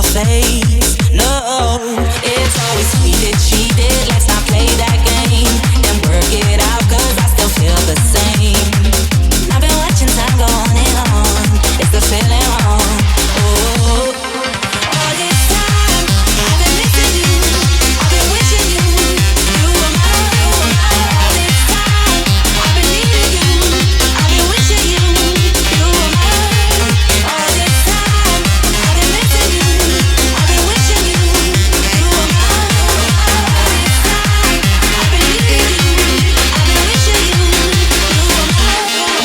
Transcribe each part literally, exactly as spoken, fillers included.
our face. No, it's always we did, she did. Let's not play that game. Then work it out, cause I still feel the same. I've been watching time go on and on. It's the feeling wrong. Oh, all this time I've been missing you. I've been wishing you. You were mine, you were mine. All this time I've been needing you. I've been wishing you. You were mine. All this time I've been missing you. I've been wishing you. You were mine. All this time I've been needing you. I've been wishing you. You were mine.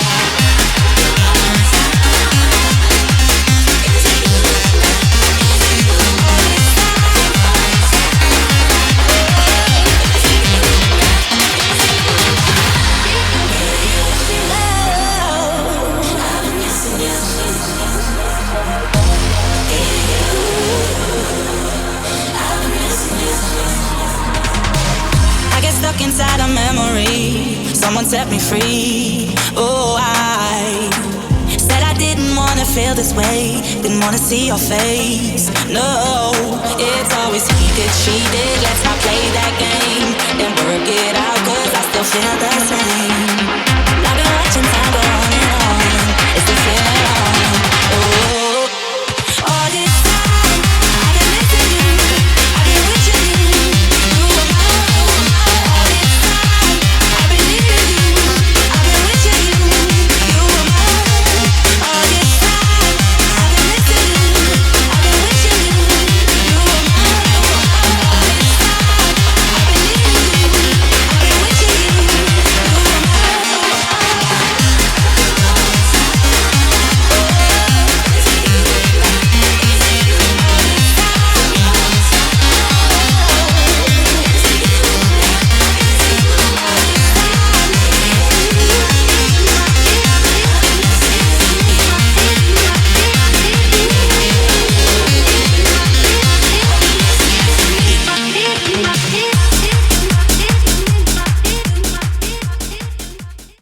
I get stuck inside a memory. Someone set me free. Oh, I said I didn't wanna feel this way. Didn't wanna see your face. No, it's always he did, she did. Let's not play